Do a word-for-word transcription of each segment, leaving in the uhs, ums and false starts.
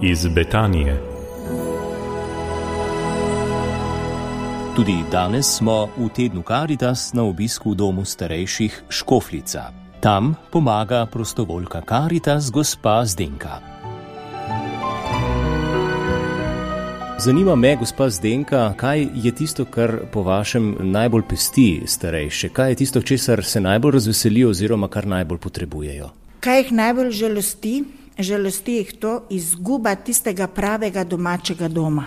iz Betanije. Tudi danes smo v tednu Karitas na obisku v domu starejših Škofljica. Tam pomaga prostovoljka Karitas gospa Zdenka. Zanima me, gospa Zdenka, kaj je tisto, kar po vašem najbolj pesti starejše? Kaj je tisto, česar se najbolj razveselijo oziroma kar najbolj potrebujejo? Kaj jih najbolj žalosti? Žalosti jih to izguba tistega pravega domačega doma.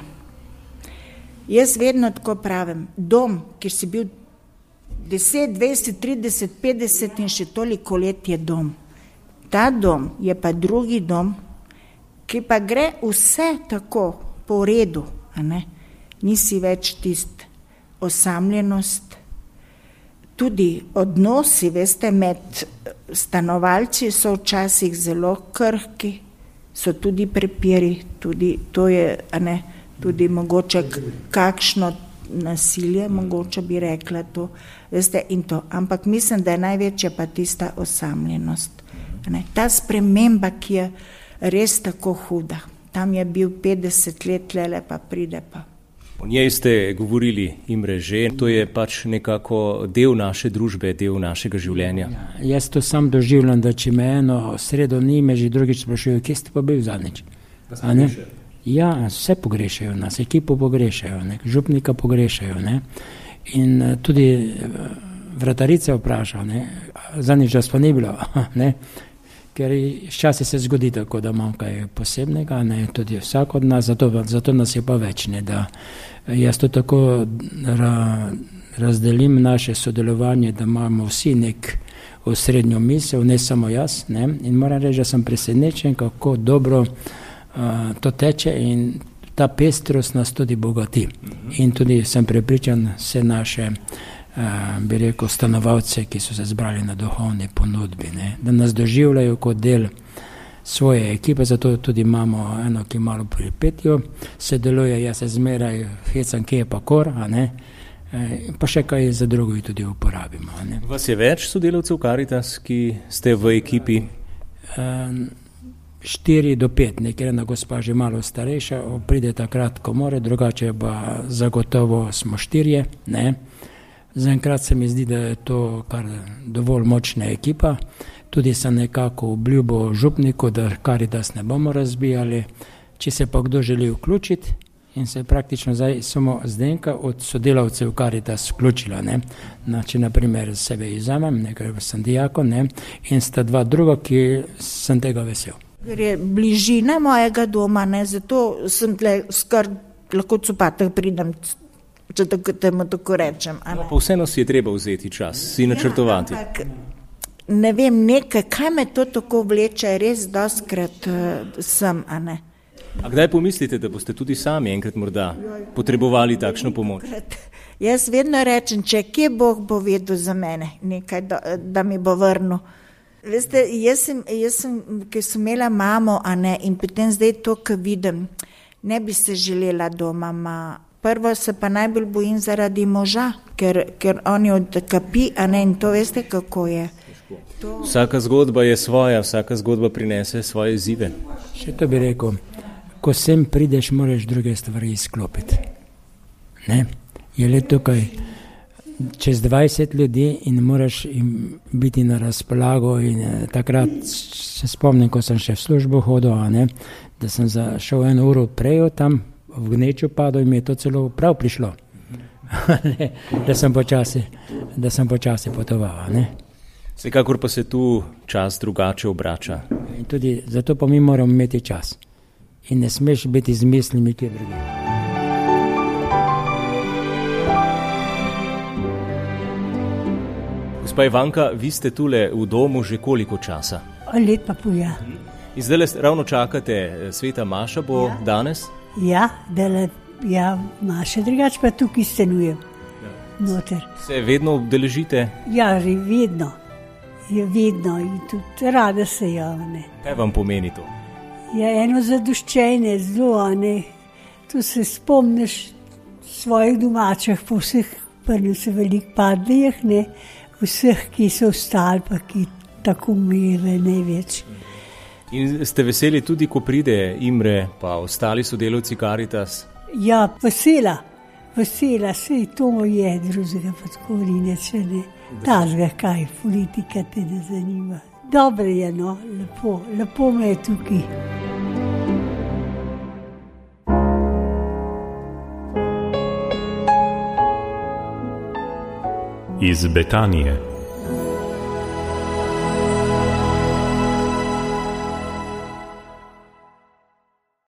Jaz vedno tako pravim, dom, kjer si bil deset, dvajset, trideset, petdeset in še toliko let je dom. Ta dom je pa drugi dom, ki pa gre vse tako po redu, a ne? Nisi več tist osamljenost. Tudi odnosi, veste, med stanovalci so včasih zelo krhki, so tudi prepiri, tudi to je, a ne, tudi mogoče kakšno nasilje, mogoče bi rekla to, veste, in to. Ampak mislim, da je največja pa tista osamljenost. A ne? Ta sprememba, ki je res tako huda. Tam je bil petdeset let, lele pa pride pa. O njej ste govorili, Imre, že, to je pač nekako del naše družbe, del našega življenja. Ja, jaz to sam doživljam, da če me eno sredo ni, me že drugič sprašujejo, kje ste pa bil zadnjič? A ne? Ja, vse pogrešajo nas, ekipo pogrešajo, ne? Župnika pogrešajo, ne? In tudi vratarice vprašajo, ne? Zadnjič čas pa ni bilo, ne? Ker včasih se zgodi tako, da imam kaj posebnega, ne, tudi vsak od nas, zato, zato nas je pa več, ne, da jaz to tako ra, razdelim naše sodelovanje, da imamo vsi nek osrednjo misel, ne samo jaz, ne, in moram reči, da sem presenečen, kako dobro uh, to teče in ta pestrost nas tudi bogati. In tudi sem prepričan vse naše Uh, bi rekel, stanovalce, ki so se zbrali na duhovni ponudbi, ne? Da nas doživljajo kot del svoje ekipe, zato tudi imamo eno, ki malo pripetijo, se deluje, jaz se zmeraj hecam, kje je pa kor, a ne? E, pa še kaj za drugo tudi uporabimo. A ne? Vas je več sodelavcev Karitas, ki ste v ekipi? Uh, štiri do pet, nekaj ena gospa že malo starejša, pride takrat, ko more, drugače pa zagotovo smo štirje, ne? Zaenkrat se mi zdi, da je to kar dovolj močna ekipa. Tudi sem nekako obljubil župniku, da Karitas ne bomo razbijali. Če se pa kdo želi vključiti in se praktično zdaj samo Zdenka od sodelavcev Karitas vključila, ne. Na, če naprimer sebe izamem, nekaj sem dijakon, ne, in sta dva druga, ki sem tega vesel. Ker je bližina mojega doma, ne, zato sem tle skar lahko cupatah pridem, če tako, temu tako rečem. No, pa vseeno si je treba vzeti čas, si načrtovati. Ja, ampak, ne vem, nekaj, kaj me to tako vleče, res dostkrat uh, sem, a ne. A kdaj pomislite, da boste tudi sami enkrat morda potrebovali takšno pomoč? Jaz vedno rečem, če kje Bog bo vedel za mene, nekaj, da, da mi bo vrnil. Veste, jaz sem, jaz sem, ki sem imela mamo, a ne, in potem zdaj to, ko vidim, ne bi se želela doma, ma. Prvo se pa najbolj bojim zaradi moža, ker, ker on je odkapi, a ne, in to veste, kako je. To... Vsaka zgodba je svoja, vsaka zgodba prinese svoje izzive. Še to bi rekel, ko sem prideš, moraš druge stvari izklopiti. Ne? Je le tukaj čez dvajset ljudi in moraš im biti na razpolago in eh, takrat se spomnim, ko sem še v službo hodil, a ne, da sem zašel eno uro prej tam, v gneču padel in mi je to celo prav prišlo, da sem počasi, da sem počasi potoval. Ne? Vsekakor pa se tu čas drugače obrača. In tudi zato pa mi moramo imeti čas. In ne smeš biti z mislimi kje drugi. Gospa Ivanka, vi ste tule v domu že koliko časa? Let pa poja. In zdaj ravno čakate, sveta Maša bo ja. Danes? Ja, dele, ja, Maša, drugače pa tukaj stanujem. Noter. Se vedno obdeležite? Ja, vedno. Je vedno in tudi rada se javne. Kaj vam pomeni to? Ja, eno zadoščenje, zelo, ne. Tu se spomniš svojih domačih, po vseh, prvi se veliko padlijih, ne, vseh, ki so ostali, pa ki tako umire največ. In ste veseli tudi, ko pride Imre pa ostali sodelavci Karitas? Ja, vesela, vesela, sej to je drugega, pa tako ni če ne. Tazga, kaj, politika te ne zanima. Dobro je, no, lepo, lepo me je tukaj. Iz Betanije.